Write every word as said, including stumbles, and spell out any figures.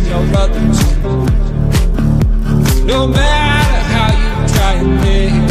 your brother too. No matter how you try and make